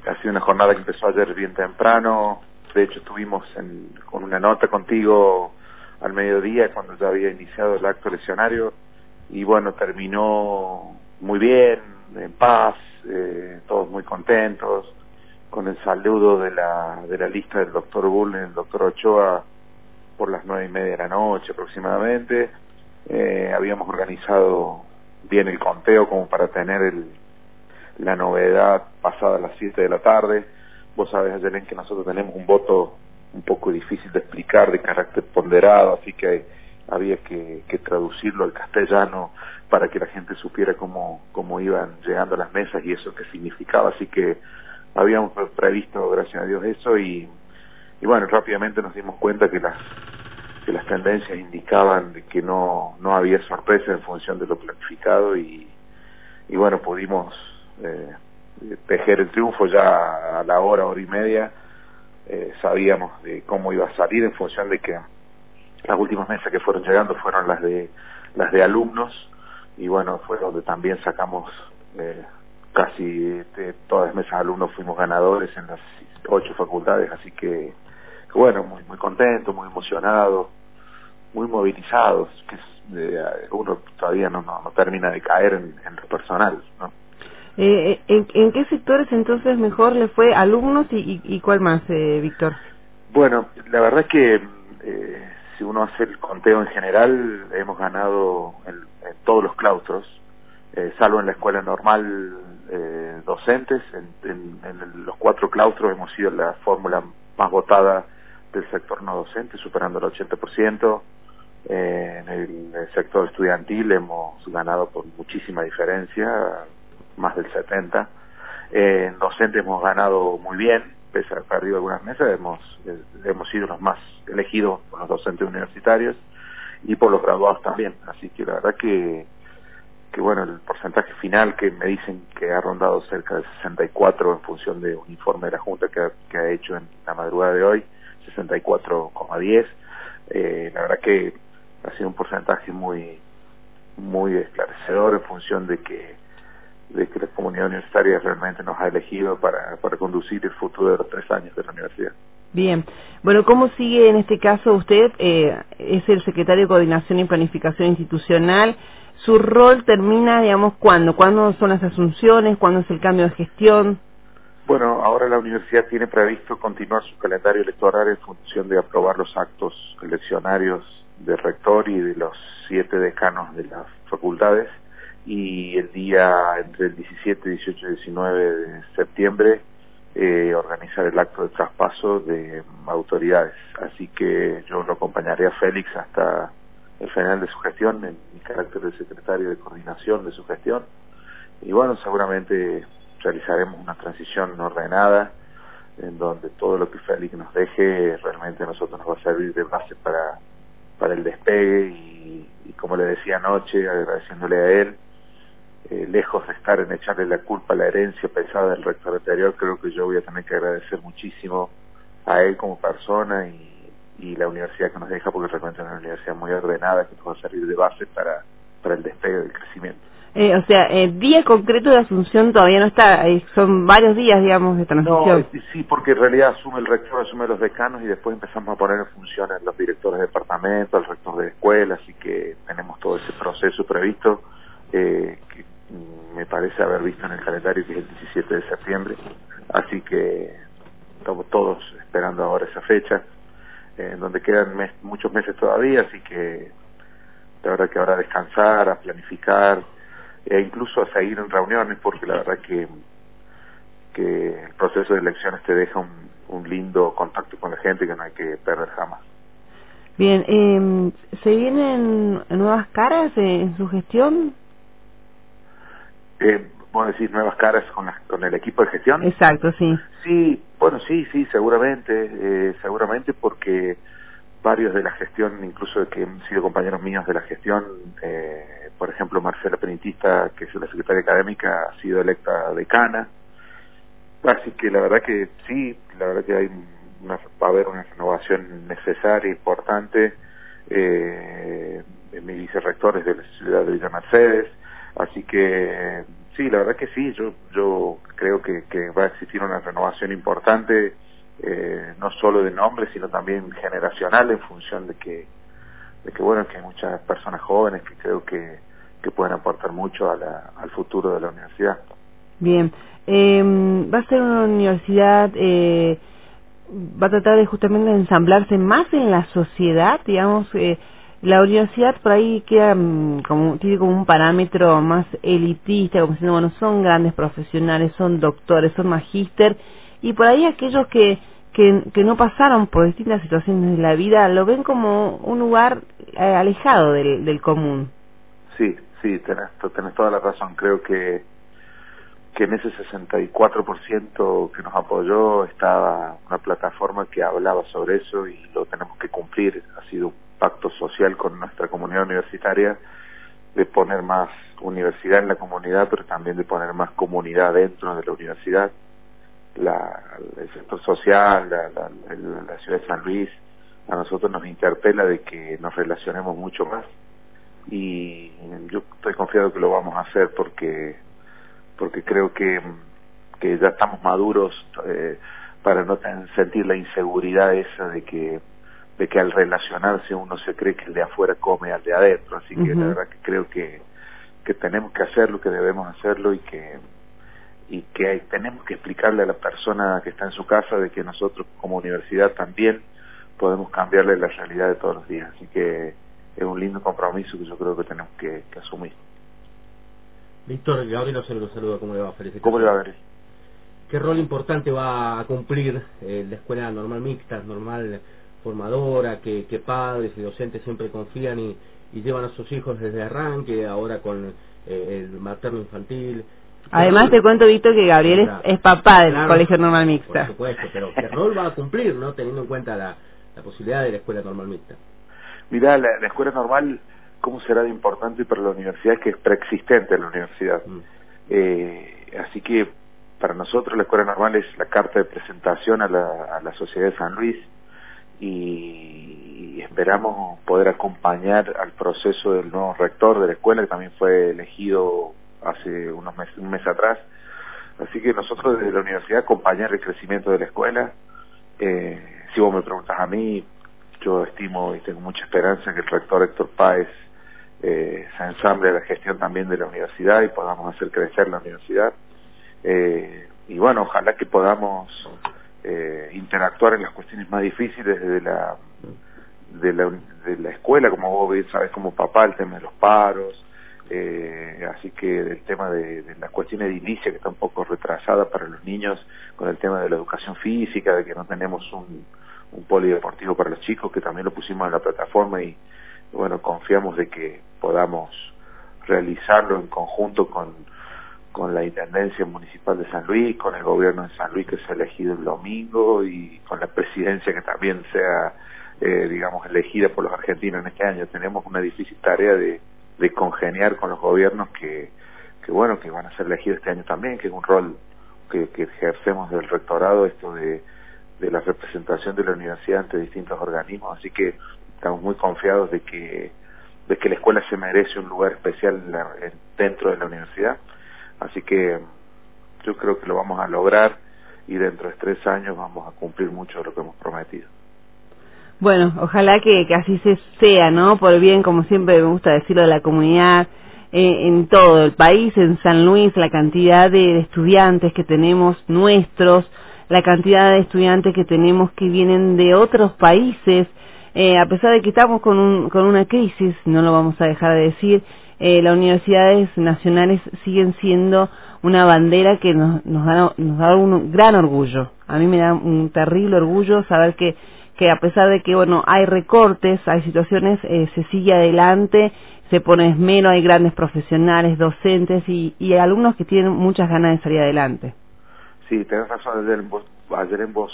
ha sido una jornada que empezó ayer bien temprano. De hecho, estuvimos con una nota contigo al mediodía cuando ya había iniciado el acto leccionario y bueno, terminó muy bien, en paz, todos muy contentos, con el saludo de la lista del doctor Bull, el doctor Ochoa, por las 9:30 de la noche aproximadamente. Habíamos organizado bien el conteo como para tener la novedad pasada las 7 de la tarde. Vos sabés, Ayelen, que nosotros tenemos un voto un poco difícil de explicar, de carácter ponderado, así que había que traducirlo al castellano para que la gente supiera cómo iban llegando a las mesas y eso qué significaba. Así que habíamos previsto, gracias a Dios, eso y bueno, rápidamente nos dimos cuenta que las tendencias indicaban de que no había sorpresa en función de lo planificado y bueno, pudimos tejer el triunfo ya a la hora y media. Sabíamos de cómo iba a salir en función de que las últimas mesas que fueron llegando fueron las de alumnos y bueno, fue donde también sacamos casi todas las mesas de alumnos, fuimos ganadores en las 8 facultades, así que bueno, muy contentos, muy emocionados, muy movilizados, que uno todavía no termina de caer en lo personal, ¿no? ¿En qué sectores entonces mejor le fue? ¿Alumnos y cuál más, Víctor? Bueno, la verdad es que si uno hace el conteo en general, hemos ganado en todos los claustros, salvo en la escuela normal docentes. En los 4 claustros hemos sido la fórmula más votada del sector no docente, superando el 80%. En el sector estudiantil hemos ganado por muchísima diferencia, más del 70%. En docente hemos ganado muy bien, pese a haber perdido algunas mesas, hemos sido los más elegidos por los docentes universitarios y por los graduados también. Así que la verdad que bueno, el porcentaje final que me dicen que ha rondado cerca de 64 en función de un informe de la Junta que ha hecho en la madrugada de hoy, 64,10. La verdad que ha sido un porcentaje muy esclarecedor en función de que la comunidad universitaria realmente nos ha elegido para conducir el futuro de los 3 años de la universidad. Bien. Bueno, ¿cómo sigue en este caso usted? Es el secretario de Coordinación y Planificación Institucional. ¿Su rol termina, digamos, cuándo? ¿Cuándo son las asunciones? ¿Cuándo es el cambio de gestión? Bueno, ahora la universidad tiene previsto continuar su calendario electoral en función de aprobar los actos eleccionarios del rector y de los 7 decanos de las facultades, y el día entre el 17, 18 y 19 de septiembre organizar el acto de traspaso de autoridades. Así que yo lo acompañaré a Félix hasta el final de su gestión, en mi carácter de secretario de coordinación de su gestión, y bueno, seguramente realizaremos una transición ordenada en donde todo lo que Félix nos deje realmente a nosotros nos va a servir de base para el despegue y como le decía anoche, agradeciéndole a él, lejos de estar en echarle la culpa a la herencia pesada del rector anterior, creo que yo voy a tener que agradecer muchísimo a él como persona y la universidad que nos deja, porque realmente es una universidad muy ordenada que nos va a servir de base para el despegue del crecimiento. O sea, día concreto de asunción todavía no está, son varios días, digamos, de transición. No, sí, porque en realidad asume el rector, asume los decanos y después empezamos a poner en función a los directores de departamento, al rector de escuela, así que tenemos todo ese proceso previsto, que me parece haber visto en el calendario, que es el 17 de septiembre, así que estamos todos esperando ahora esa fecha, en donde quedan muchos meses todavía, así que la verdad que ahora a descansar, a planificar, e incluso a seguir en reuniones, porque la verdad que el proceso de elecciones te deja un lindo contacto con la gente que no hay que perder jamás. Bien, ¿se vienen nuevas caras en su gestión? ¿Vos decís nuevas caras con el equipo de gestión? Exacto, sí. Sí, bueno, sí, seguramente porque varios de la gestión, incluso que han sido compañeros míos de la gestión, por ejemplo Marcela Penitista, que es la secretaria académica, ha sido electa decana, así que la verdad que sí, la verdad que va a haber una renovación necesaria, importante. Mi vicerrector es de la ciudad de Villa Mercedes, Así que sí, la verdad que sí, yo creo que va a existir una renovación importante, no solo de nombre, sino también generacional, en función de que bueno, que hay muchas personas jóvenes que creo que pueden aportar mucho al futuro de la universidad. Bien, va a ser una universidad, va a tratar de justamente de ensamblarse más en la sociedad, digamos, la universidad por ahí queda tiene como un parámetro más elitista, como diciendo, bueno, son grandes profesionales, son doctores, son magíster, y por ahí aquellos que no pasaron por distintas situaciones de la vida lo ven como un lugar alejado del común. Sí, tenés toda la razón. Creo que en ese 64% que nos apoyó estaba una plataforma que hablaba sobre eso, y lo tenemos que cumplir. Ha sido un pacto social con nuestra comunidad universitaria de poner más universidad en la comunidad, pero también de poner más comunidad dentro de la universidad. El sector social, la ciudad de San Luis, a nosotros nos interpela de que nos relacionemos mucho más, y yo estoy confiado que lo vamos a hacer porque creo que ya estamos maduros para no sentir la inseguridad esa de que al relacionarse uno se cree que el de afuera come al de adentro. Así que la verdad que creo que tenemos que hacerlo, que debemos hacerlo, y que tenemos que explicarle a la persona que está en su casa de que nosotros como universidad también podemos cambiarle la realidad de todos los días. Así que es un lindo compromiso que yo creo que tenemos que asumir. Víctor, Gabriel Ocero lo saluda. ¿Cómo le va? Felicitaciones. ¿Cómo le va, Gabriel? ¿Qué rol importante va a cumplir la Escuela Normal Mixta, normal formadora, que padres y docentes siempre confían y llevan a sus hijos desde arranque, ahora con el materno infantil? Además te cuento, Víctor, que Gabriel es papá del Colegio Normal Mixta. Por supuesto, pero ¿qué rol va a cumplir, no, teniendo en cuenta la posibilidad de la Escuela Normal Mixta? Mirá, la Escuela Normal, ¿cómo será de importante para la universidad? Que es preexistente en la universidad. Así que para nosotros la Escuela Normal es la carta de presentación a la sociedad de San Luis, y esperamos poder acompañar al proceso del nuevo rector de la escuela, que también fue elegido hace un mes atrás. Así que nosotros desde la universidad acompañar el crecimiento de la escuela. Si vos me preguntas a mí, yo estimo y tengo mucha esperanza que el rector Héctor Páez se ensamble a la gestión también de la universidad y podamos hacer crecer la universidad. Y bueno, ojalá que podamos interactuar en las cuestiones más difíciles de la escuela, como vos bien sabés como papá, el tema de los paros, así que el tema de la cuestión edilicia, que está un poco retrasada para los niños, con el tema de la educación física, de que no tenemos un polideportivo para los chicos, que también lo pusimos en la plataforma, y bueno, confiamos de que podamos realizarlo en conjunto con la Intendencia Municipal de San Luis, con el gobierno de San Luis, que se ha elegido el domingo, y con la presidencia, que también sea digamos, elegida por los argentinos en este año. Tenemos una difícil tarea de congeniar con los gobiernos que bueno, que van a ser elegidos este año también, que es un rol que ejercemos del rectorado, esto de la representación de la universidad ante distintos organismos. Así que estamos muy confiados de que la escuela se merece un lugar especial dentro de la universidad. Así que yo creo que lo vamos a lograr, y dentro de 3 años vamos a cumplir mucho de lo que hemos prometido. Bueno, ojalá que así sea, ¿no? Por bien, como siempre me gusta decirlo, de la comunidad, en todo el país, en San Luis, la cantidad de estudiantes que tenemos nuestros, la cantidad de estudiantes que tenemos que vienen de otros países, a pesar de que estamos con una crisis, no lo vamos a dejar de decir, las universidades nacionales siguen siendo una bandera que nos da un gran orgullo. A mí me da un terrible orgullo saber que a pesar de que, bueno, hay recortes, hay situaciones, se sigue adelante, se pone esmero, hay grandes profesionales, docentes y alumnos que tienen muchas ganas de salir adelante. Sí, tenés razón. Ayer vos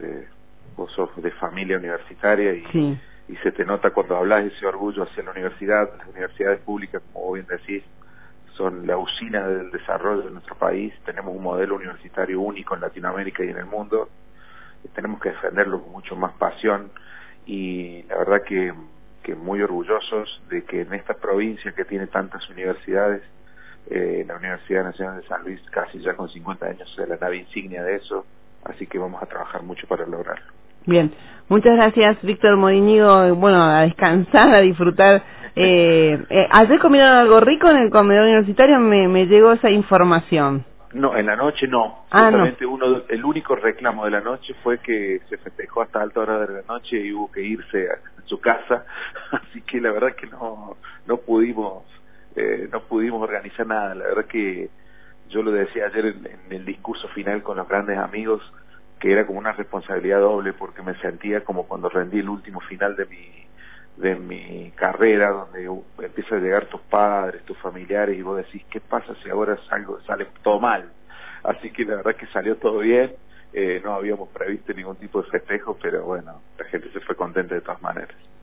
sos de familia universitaria, sí, y se te nota cuando hablas ese orgullo hacia la universidad. Las universidades públicas, como vos bien decís, son la usina del desarrollo de nuestro país. Tenemos un modelo universitario único en Latinoamérica y en el mundo. Tenemos que defenderlo con mucho más pasión, y la verdad que muy orgullosos de que en esta provincia que tiene tantas universidades la Universidad Nacional de San Luis casi ya con 50 años es la nave insignia de eso, así que vamos a trabajar mucho para lograrlo. Bien, muchas gracias Víctor Morínigo, bueno, a descansar, a disfrutar. Ayer comieron algo rico en el comedor universitario, me llegó esa información. No, en la noche no. Justamente el único reclamo de la noche fue que se festejó hasta alta hora de la noche y hubo que irse a su casa, así que la verdad que no pudimos organizar nada. La verdad que yo lo decía ayer en el discurso final con los grandes amigos, que era como una responsabilidad doble, porque me sentía como cuando rendí el último final de mi carrera, donde empiezan a llegar tus padres, tus familiares, y vos decís, ¿qué pasa si ahora sale todo mal? Así que la verdad que salió todo bien, no habíamos previsto ningún tipo de festejo, pero bueno, la gente se fue contenta de todas maneras.